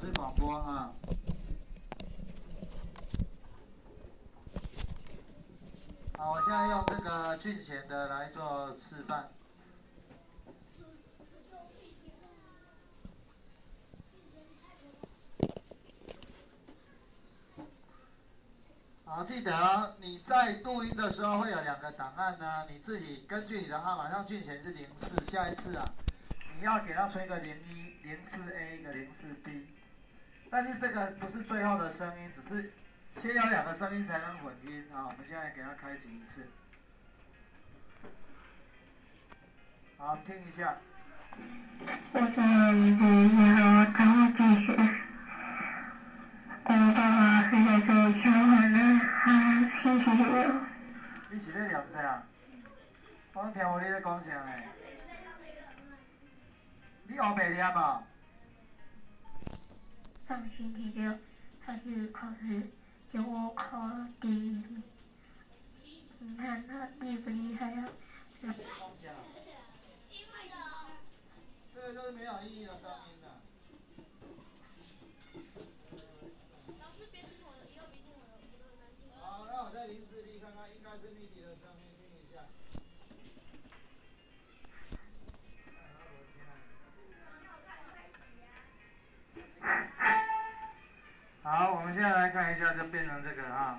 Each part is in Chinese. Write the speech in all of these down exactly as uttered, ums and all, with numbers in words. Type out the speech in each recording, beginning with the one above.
师广播啊。好，我现在用这个俊贤的来做示范。好，记得哦，你在录音的时候会有两个档案呢，你自己根据你的号码，像俊贤是零四，下一次啊，你要给他存一个零一、零四 A 一个零四 B， 但是这个不是最后的声音，只是先有两个声音才能混音啊。我们现在给他开启一次，好，听一下。 我在一直要找我继续。我爸爸是在做交换的，他星期六。 你是咧念啥？我听有你咧讲啥嘞？你学袂念啊？ 上星期六他是考试，结果考第一名。你看他厉不厉害啊？ 这个就是没有意义的声音了。好，那我在零四 B 看看，应该是密集的声音，听一下。好，我们现在来看一下，就变成这个啊。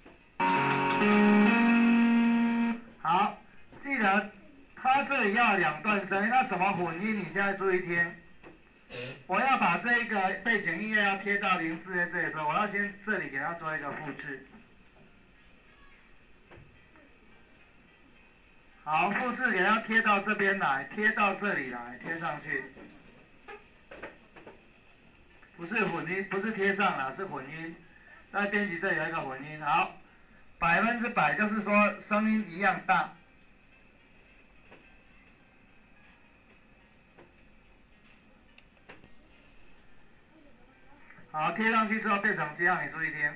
好，记得它这里要两段声音，那怎么混音？你现在注意听。我要把这个背景音乐要贴到零四 A 这里的时候，我要先这里给它做一个复制。好，复制给它贴到这边来，贴到这里来，贴上去。不是混音，不是贴上了，是混音。在编辑这里有一个混音，好，百分之百就是说声音一样大。好，贴上去之后变成这样，你注意听。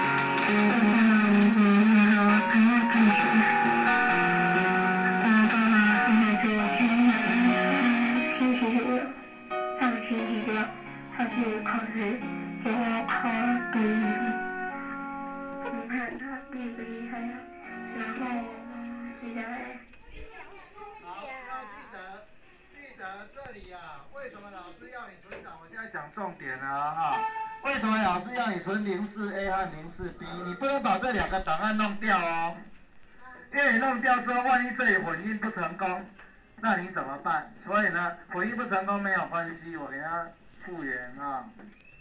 星期六，上星期六，他去考试，结果考第一名。你看他厉不厉害啊？然后现在。 好，那记得记得这里啊，为什么老师要你存档？我现在讲重点了哈。为什么老师要你存零四 A 和零四 B？ 你不能把这两个档案弄掉哦，因为你弄掉之后，万一这里混音不成功，那你怎么办？所以呢，混音不成功没有关系，我给它复原啊。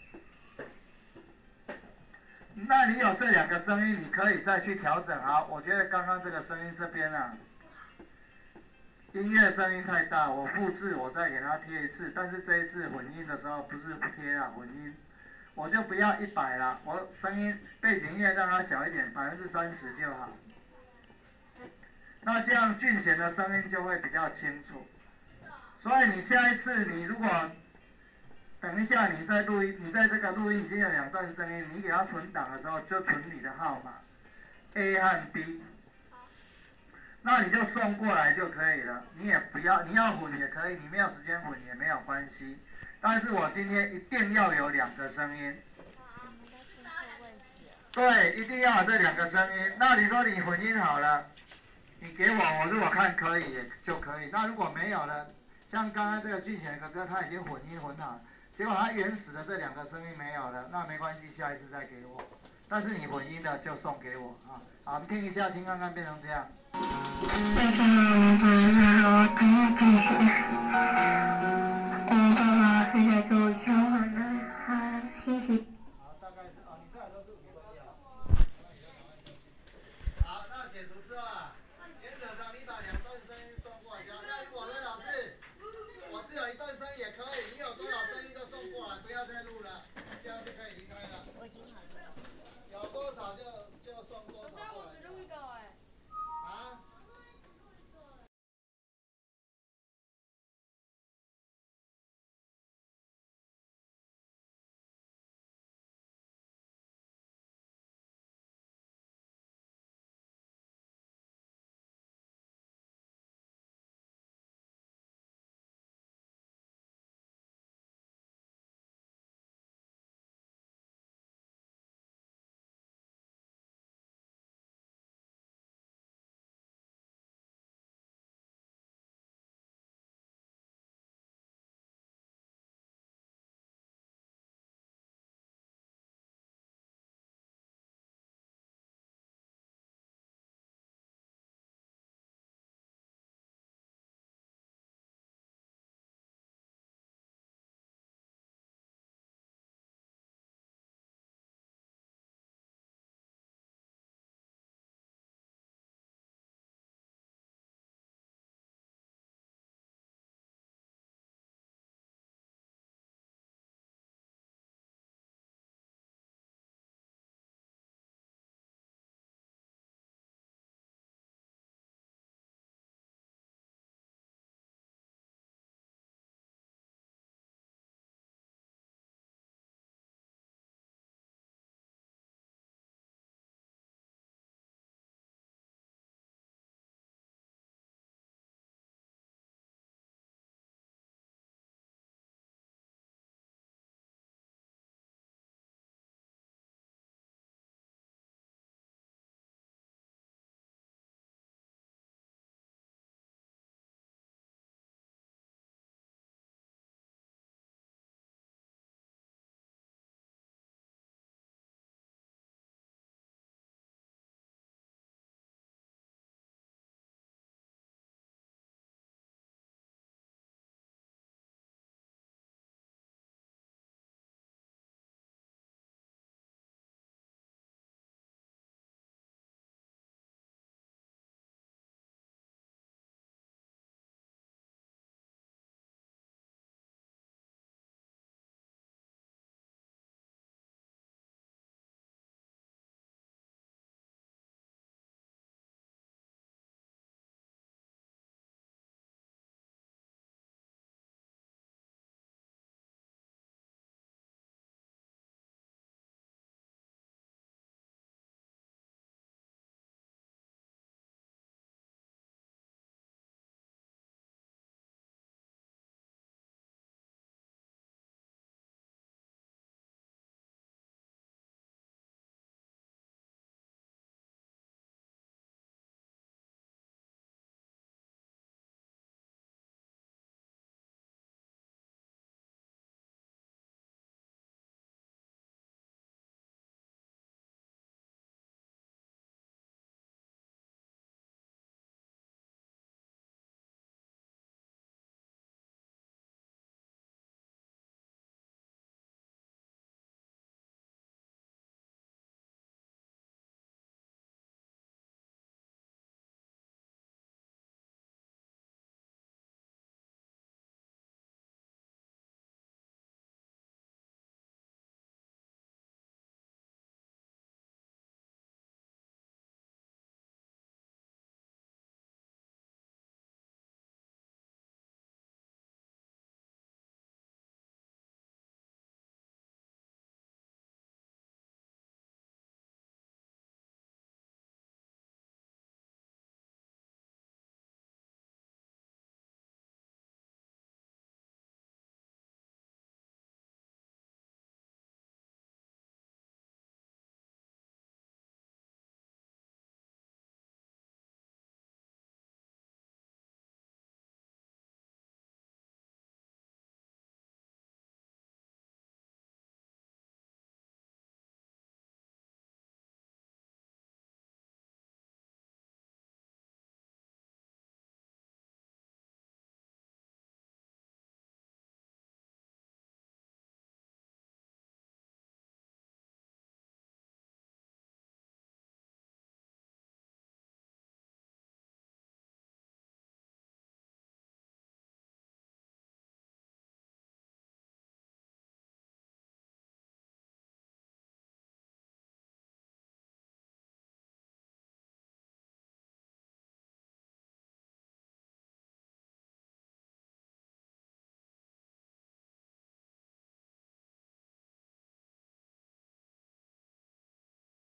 那你有这两个声音，你可以再去调整。好，我觉得刚刚这个声音这边啊。音乐声音太大，我复制我再给它贴一次，但是这一次混音的时候不是不贴啊，混音我就不要一百了，我声音背景音乐让它小一点，百分之三十就好。那这样俊贤的声音就会比较清楚。所以你下一次你如果等一下你在录音，你在这个录音已经有两段声音，你给它存档的时候就存你的号码 A 和 B。那你就送过来就可以了，你也不要，你要混也可以，你没有时间混也没有关系。但是我今天一定要有两个声音。对，一定要有这两个声音。那你说你混音好了，你给我，我如果看可以也就可以。那如果没有了，像刚刚这个俊贤哥哥他已经混音混好了，结果他原始的这两个声音没有了，那没关系，下一次再给我。但是你混音的就送给我啊！好，我们听一下，听看看变成这样。好，大概是哦，你这都是没关系啊。好，那解除之后啊，原则上你把两段声音送过来就好。那如果说老师，我只有一段声音也可以，你有多少声音都送过来，不要再录了。